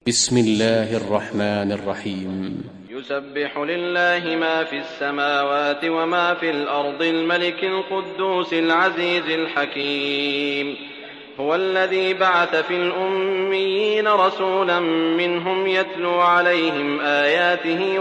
بسم الله الرحمن الرحيم. يسبح لله ما في السماوات وما في الأرض الملك القدوس العزيز الحكيم. هو الذي بعث في الأميين رسولا منهم يتلو عليهم آياته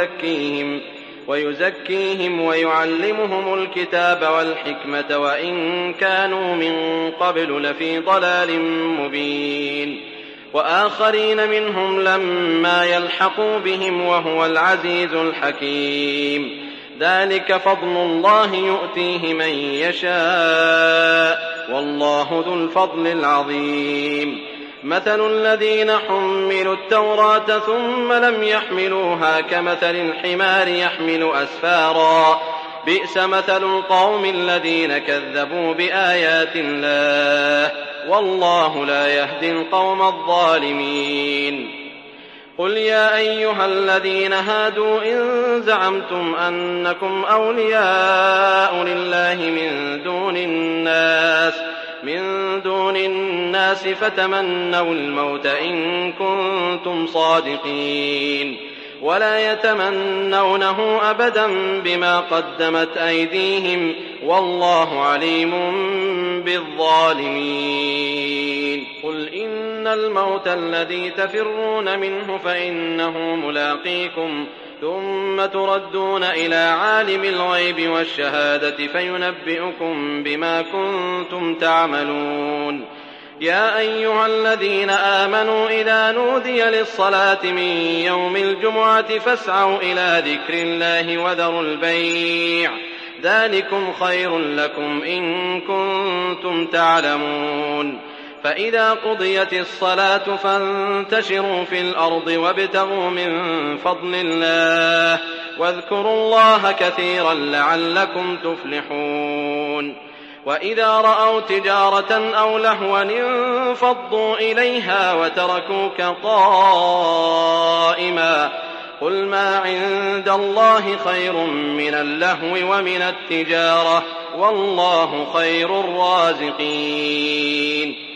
ويزكيهم ويعلمهم الكتاب والحكمة وإن كانوا من قبل لفي ضلال مبين، وآخرين منهم لما يلحقوا بهم وهو العزيز الحكيم. ذلك فضل الله يؤتيه من يشاء والله ذو الفضل العظيم. مثل الذين حملوا التوراة ثم لم يحملوها كمثل الحمار يحمل أسفارا، بئس مثل القوم الذين كذبوا بآيات الله والله لا يهدي القوم الظالمين. قل يا أيها الذين هادوا إن زعمتم أنكم أولياء لله من دون الناس فتمنوا الموت إن كنتم صادقين، ولا يتمنونه أبدا بما قدمت أيديهم والله عليم بالظالمين. قل إن الموت الذي تفرون منه فإنه ملاقيكم ثم تردون إلى عالم الغيب والشهادة فينبئكم بما كنتم تعملون. يا أيها الذين آمنوا إذا نودي للصلاة من يوم الجمعة فاسعوا إلى ذكر الله وذروا البيع، ذلكم خير لكم إن كنتم تعلمون. فإذا قضيت الصلاة فانتشروا في الأرض وابتغوا من فضل الله واذكروا الله كثيرا لعلكم تفلحون. وإذا رأوا تجارة أو لهوا انفضوا إليها وتركوك قائما، قل ما عند الله خير من اللهو ومن التجارة والله خير الرازقين.